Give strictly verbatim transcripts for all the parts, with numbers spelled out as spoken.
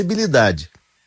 possibilidade.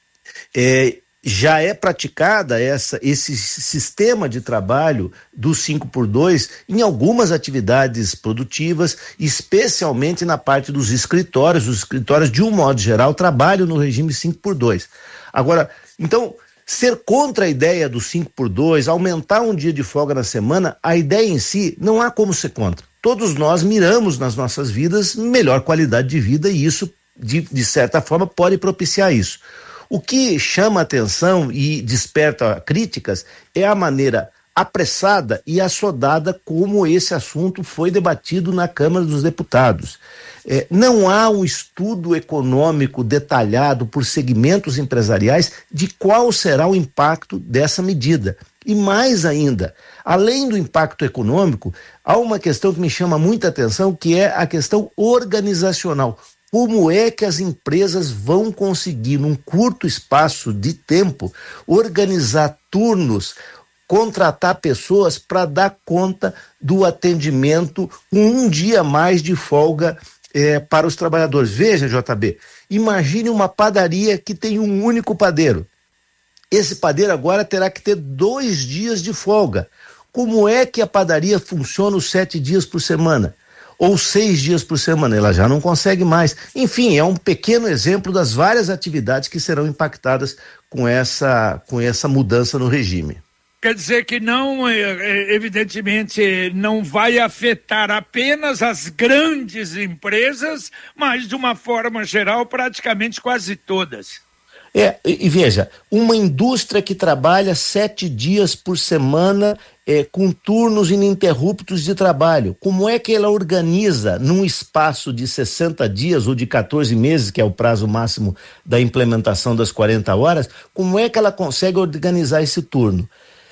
É, já é praticada essa, esse sistema de trabalho do cinco por dois em algumas atividades produtivas, especialmente na parte dos escritórios. Os escritórios, de um modo geral, trabalham no regime cinco por dois. Agora, então, ser contra a ideia do cinco por dois, aumentar um dia de folga na semana, a ideia em si, não há como ser contra. Todos nós miramos nas nossas vidas melhor qualidade de vida e isso, de, de certa forma, pode propiciar isso. O que chama atenção e desperta críticas é a maneira apressada e assodada como esse assunto foi debatido na Câmara dos Deputados. É, não há um estudo econômico detalhado por segmentos empresariais de qual será o impacto dessa medida. E mais ainda, além do impacto econômico, há uma questão que me chama muita atenção, que é a questão organizacional. Como é que as empresas vão conseguir, num curto espaço de tempo, organizar turnos, contratar pessoas para dar conta do atendimento com um dia a mais de folga eh, para os trabalhadores? Veja, J B, imagine uma padaria que tem um único padeiro. Esse padeiro agora terá que ter dois dias de folga. Como é que a padaria funciona os sete dias por semana? Ou seis dias por semana, ela já não consegue mais. Enfim, é um pequeno exemplo das várias atividades que serão impactadas com essa, com essa mudança no regime. Quer dizer que não, evidentemente, não vai afetar apenas as grandes empresas, mas de uma forma geral, praticamente quase todas. É, e, e veja, uma indústria que trabalha sete dias por semana é, com turnos ininterruptos de trabalho, como é que ela organiza num espaço de sessenta dias ou de quatorze meses, que é o prazo máximo da implementação das quarenta horas, como é que ela consegue organizar esse turno?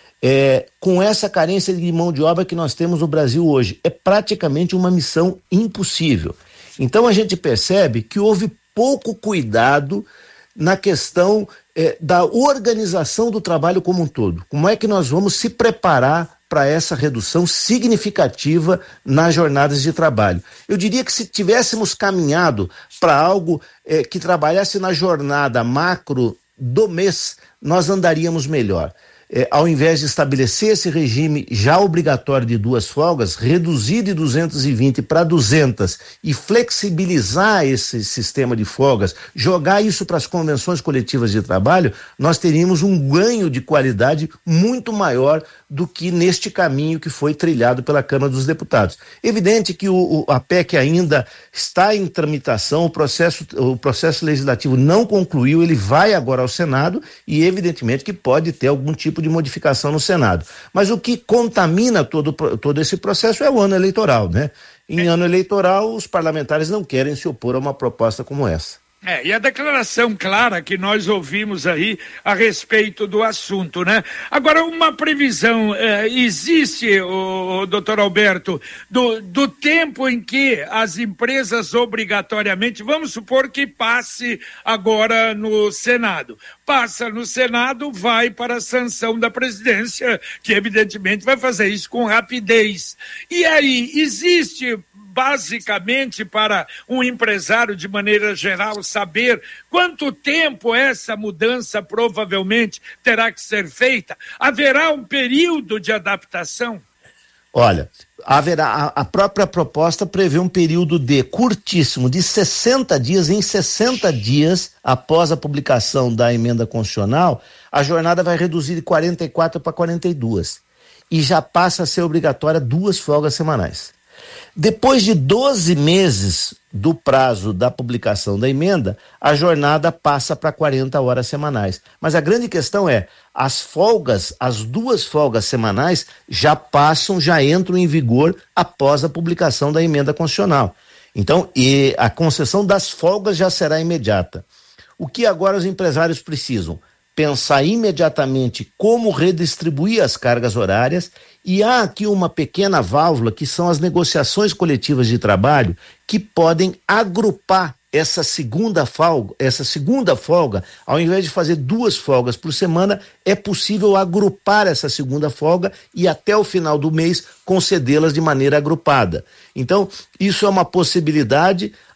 É, com essa carência de mão de obra que nós temos no Brasil hoje, é praticamente uma missão impossível. Então a gente percebe que houve pouco cuidado na questão eh, da organização do trabalho como um todo. Como é que nós vamos se preparar para essa redução significativa nas jornadas de trabalho? Eu diria que se tivéssemos caminhado para algo eh, que trabalhasse na jornada macro do mês, nós andaríamos melhor. É, ao invés de estabelecer esse regime já obrigatório de duas folgas, reduzir de duzentos e vinte para duzentas e flexibilizar esse sistema de folgas, jogar isso para as convenções coletivas de trabalho, nós teríamos um ganho de qualidade muito maior do que neste caminho que foi trilhado pela Câmara dos Deputados. Evidente que o, o, a P E C ainda está em tramitação, o processo, o processo legislativo não concluiu, ele vai agora ao Senado e evidentemente que pode ter algum tipo de modificação no Senado. Mas o que contamina todo, todo esse processo é o ano eleitoral, né? Em ano eleitoral, os parlamentares não querem se opor a uma proposta como essa. É, e a declaração clara que nós ouvimos aí a respeito do assunto, né? Agora, uma previsão, é, existe, o, o doutor Alberto, do, do tempo em que as empresas obrigatoriamente, vamos supor que passe agora no Senado. Passa no Senado, vai para a sanção da presidência, que evidentemente vai fazer isso com rapidez. E aí, existe basicamente para um empresário de maneira geral saber quanto tempo essa mudança provavelmente terá que ser feita? Haverá um período de adaptação? Olha, haverá, a, a própria proposta prevê um período de curtíssimo, de sessenta dias. Em sessenta dias após a publicação da emenda constitucional, a jornada vai reduzir de quarenta e quatro para quarenta e dois e já passa a ser obrigatória duas folgas semanais. Depois de doze meses do prazo da publicação da emenda, a jornada passa para quarenta horas semanais. Mas a grande questão é, as folgas, as duas folgas semanais já passam, já entram em vigor após a publicação da emenda constitucional. Então, e a concessão das folgas já será imediata. O que agora os empresários precisam? Pensar imediatamente como redistribuir as cargas horárias, e há aqui uma pequena válvula que são as negociações coletivas de trabalho que podem agrupar essa segunda folga, essa segunda folga, ao invés de fazer duas folgas por semana, é possível agrupar essa segunda folga e até o final do mês concedê-las de maneira agrupada. Então, isso é uma possibilidade.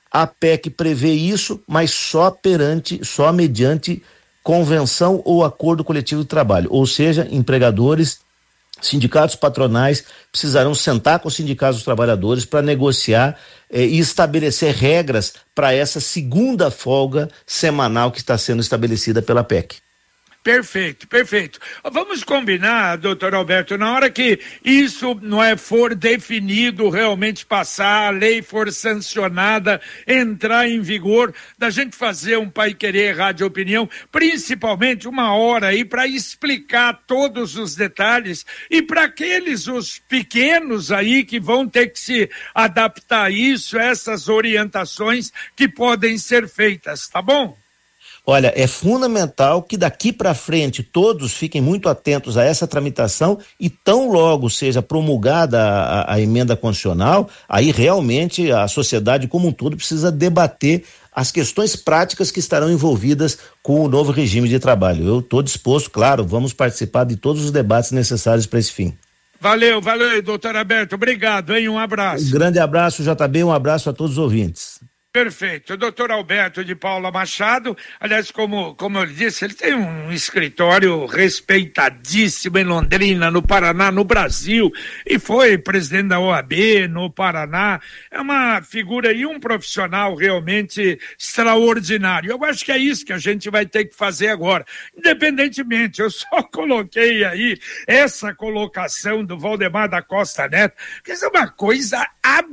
A P E C prevê isso, mas só perante, só mediante convenção ou acordo coletivo de trabalho, ou seja, empregadores, sindicatos patronais precisarão sentar com os sindicatos dos trabalhadores para negociar eh, e estabelecer regras para essa segunda folga semanal que está sendo estabelecida pela P E C. Perfeito, perfeito. Vamos combinar, doutor Alberto, na hora que isso não é, for definido, realmente passar, a lei for sancionada, entrar em vigor, da gente fazer um Pai Querer Rádio Opinião, principalmente uma hora aí para explicar todos os detalhes e para aqueles, os pequenos aí que vão ter que se adaptar a isso, essas orientações que podem ser feitas, tá bom? Olha, é fundamental que daqui para frente todos fiquem muito atentos a essa tramitação e tão logo seja promulgada a, a emenda constitucional, aí realmente a sociedade como um todo precisa debater as questões práticas que estarão envolvidas com o novo regime de trabalho. Eu estou disposto, claro, vamos participar de todos os debates necessários para esse fim. Valeu, valeu, doutor Alberto, obrigado, hein? Um abraço. Um grande abraço, J B, um abraço a todos os ouvintes. Perfeito. O doutor Alberto de Paula Machado, aliás, como, como eu lhe disse, ele tem um escritório respeitadíssimo em Londrina, no Paraná, no Brasil, e foi presidente da O A B no Paraná. É uma figura e um profissional realmente extraordinário. Eu acho que é isso que a gente vai ter que fazer agora. Independentemente, eu só coloquei aí essa colocação do Valdemar da Costa Neto, que é uma coisa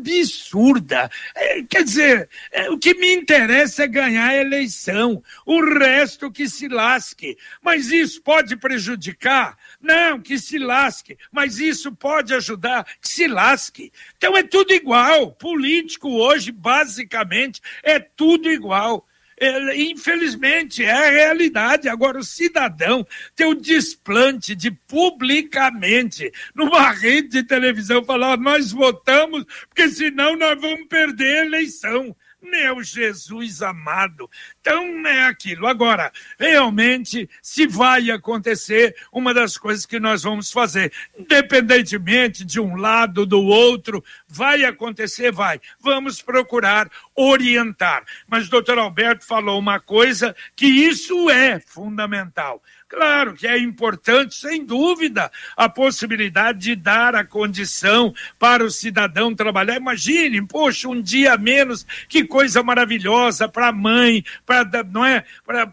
absurda. É, quer dizer, é, o que me interessa é ganhar a eleição, o resto que se lasque. Mas isso pode prejudicar? Não, que se lasque. Mas isso pode ajudar? Que se lasque. Então é tudo igual. Político hoje, basicamente, é tudo igual. É, infelizmente, é a realidade. Agora, o cidadão tem o desplante de publicamente, numa rede de televisão, falar: nós votamos, porque senão nós vamos perder a eleição. Meu Jesus amado. Então é aquilo. Agora, realmente, se vai acontecer, uma das coisas que nós vamos fazer, independentemente de um lado, do outro, vai acontecer, vai. Vamos procurar orientar. Mas o doutor Alberto falou uma coisa que isso é fundamental. Claro que é importante, sem dúvida, a possibilidade de dar a condição para o cidadão trabalhar. Imagine, poxa, um dia a menos, que coisa maravilhosa para a mãe, para, não é,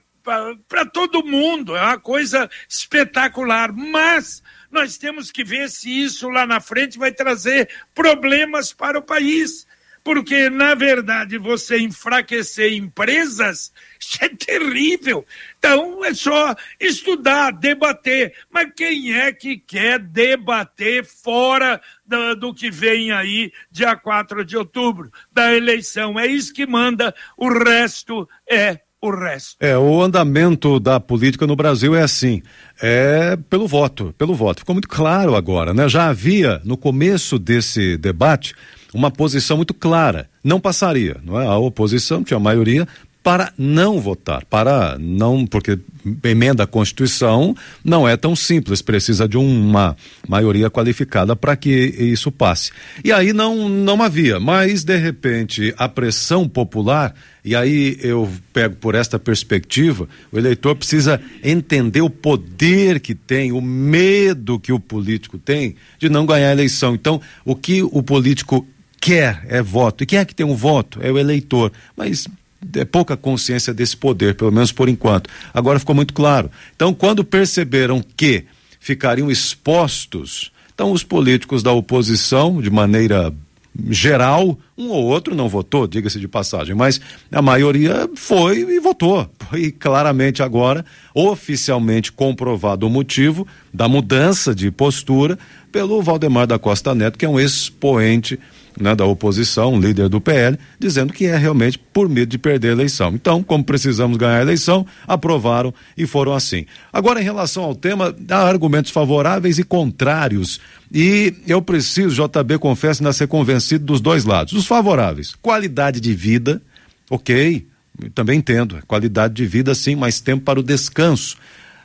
para todo mundo, é uma coisa espetacular. Mas nós temos que ver se isso lá na frente vai trazer problemas para o país. Porque, na verdade, você enfraquecer empresas, isso é terrível. Então, é só estudar, debater. Mas quem é que quer debater fora do, do que vem aí, dia quatro de outubro, da eleição? É isso que manda, o resto é o resto. É, o andamento da política no Brasil é assim, é pelo voto, pelo voto. Ficou muito claro agora, né? Já havia, no começo desse debate, uma posição muito clara, não passaria, não é? A oposição tinha a maioria para não votar, para não, porque emenda a Constituição não é tão simples, precisa de uma maioria qualificada para que isso passe. E aí não, não havia, mas de repente a pressão popular, e aí eu pego por esta perspectiva, o eleitor precisa entender o poder que tem, o medo que o político tem de não ganhar a eleição. Então, o que o político quer é voto. E quem é que tem um voto? É o eleitor. Mas é pouca consciência desse poder, pelo menos por enquanto. Agora ficou muito claro. Então, quando perceberam que ficariam expostos, então os políticos da oposição, de maneira geral, um ou outro não votou, diga-se de passagem, mas a maioria foi e votou. E claramente agora, oficialmente comprovado o motivo da mudança de postura pelo Valdemar da Costa Neto, que é um expoente, né, da oposição, um líder do P L, dizendo que é realmente por medo de perder a eleição. Então, como precisamos ganhar a eleição, aprovaram e foram assim. Agora, em relação ao tema, há argumentos favoráveis e contrários. E eu preciso, J B, confesso, ainda ser convencido dos dois lados. Os favoráveis, qualidade de vida, ok, também entendo, qualidade de vida sim, mais tempo para o descanso.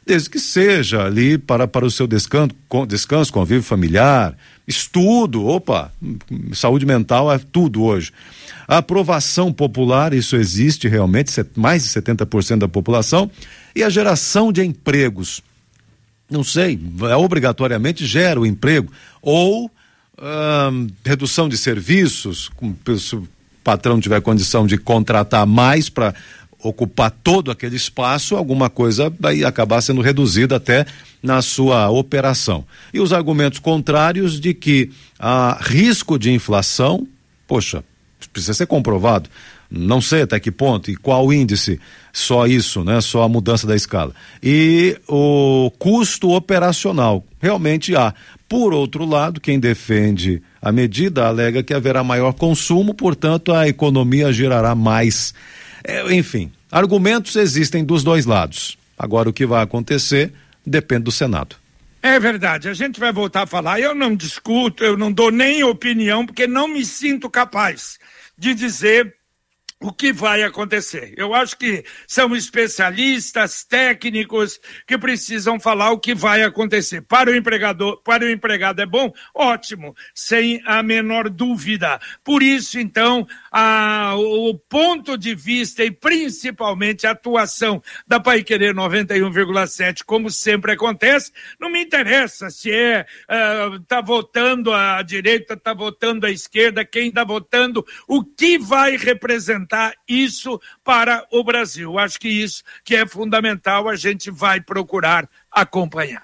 desde que seja ali para, para o seu descanso, descanso, convívio familiar, estudo, opa, saúde mental é tudo hoje. A aprovação popular, isso existe realmente, mais de setenta por cento da população, e a geração de empregos, não sei, obrigatoriamente gera o emprego, ou hum, redução de serviços, se o patrão tiver condição de contratar mais para ocupar todo aquele espaço, alguma coisa vai acabar sendo reduzida até na sua operação. E os argumentos contrários de que há risco de inflação, poxa, precisa ser comprovado, não sei até que ponto e qual índice, só isso, né? Só a mudança da escala. E o custo operacional, realmente há. Por outro lado, quem defende a medida alega que haverá maior consumo, portanto a economia girará mais. É, enfim, argumentos existem dos dois lados. Agora o que vai acontecer depende do Senado. É verdade, a gente vai voltar a falar, eu não discuto, eu não dou nem opinião, porque não me sinto capaz de dizer o que vai acontecer. Eu acho que são especialistas, técnicos, que precisam falar o que vai acontecer. Para o empregador, para o empregado é bom? Ótimo, sem a menor dúvida. Por isso, então, a, o ponto de vista e principalmente a atuação da Paiquerê noventa e um vírgula sete, como sempre acontece, não me interessa se é uh, tá votando a direita, tá votando a esquerda, quem tá votando, o que vai representar isso para o Brasil. Acho que isso que é fundamental, a gente vai procurar acompanhar.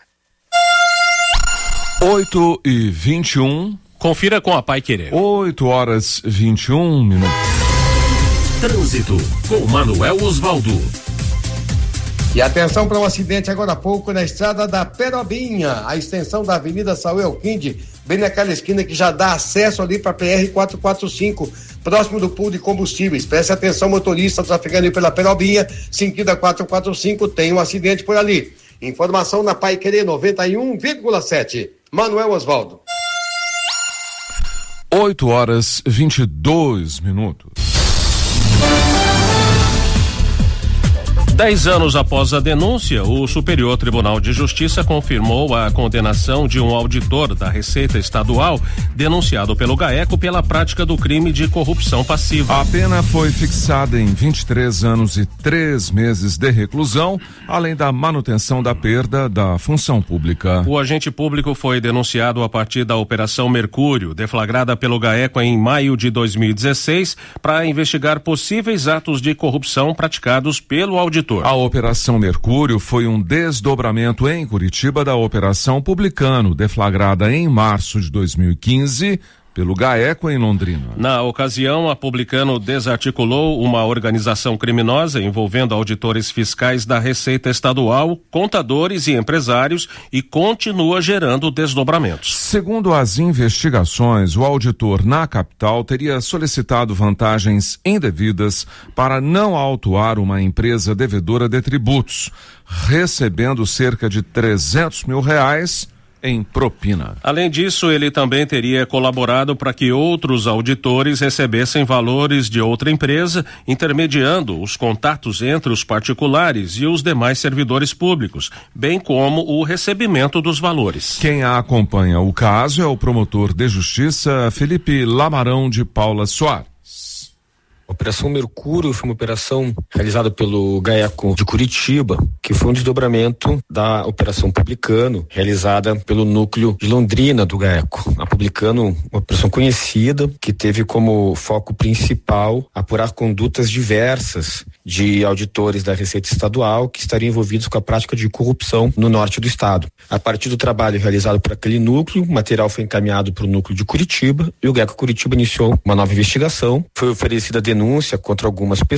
oito e vinte e um. Confira com a Paiquerê. oito horas e vinte e um minutos. Trânsito com Manuel Osvaldo. E atenção para um acidente agora há pouco na estrada da Perobinha, a extensão da Avenida Saúl Elquinde, bem naquela esquina que já dá acesso ali para a P R quatrocentos e quarenta e cinco, próximo do pool de combustíveis. Preste atenção, motorista trafegando pela Perobinha, sentido a quatrocentos e quarenta e cinco, tem um acidente por ali. Informação na Paiquerê noventa e um vírgula sete. Manuel Osvaldo. oito horas e vinte e dois minutos. Dez anos após a denúncia, o Superior Tribunal de Justiça confirmou a condenação de um auditor da Receita Estadual denunciado pelo GAECO pela prática do crime de corrupção passiva. A pena foi fixada em vinte e três anos e três meses de reclusão, além da manutenção da perda da função pública. O agente público foi denunciado a partir da Operação Mercúrio, deflagrada pelo GAECO em maio de dois mil e dezesseis, para investigar possíveis atos de corrupção praticados pelo auditor. A Operação Mercúrio foi um desdobramento em Curitiba da Operação Publicano, deflagrada em março de dois mil e quinze pelo GAECO em Londrina. Na ocasião, a Publicano desarticulou uma organização criminosa envolvendo auditores fiscais da Receita Estadual, contadores e empresários e continua gerando desdobramentos. Segundo as investigações, o auditor na capital teria solicitado vantagens indevidas para não autuar uma empresa devedora de tributos, recebendo cerca de trezentos mil reais em propina. Além disso, ele também teria colaborado para que outros auditores recebessem valores de outra empresa, intermediando os contatos entre os particulares e os demais servidores públicos, bem como o recebimento dos valores. Quem acompanha o caso é o promotor de justiça Felipe Lamarão de Paula Soares. A Operação Mercúrio foi uma operação realizada pelo GAECO de Curitiba, que foi um desdobramento da Operação Publicano, realizada pelo núcleo de Londrina do GAECO. A Publicano, uma operação conhecida, que teve como foco principal apurar condutas diversas de auditores da Receita Estadual que estariam envolvidos com a prática de corrupção no norte do estado. A partir do trabalho realizado por aquele núcleo, o material foi encaminhado para o núcleo de Curitiba e o GAECO Curitiba iniciou uma nova investigação. Foi oferecida denúncia contra algumas pessoas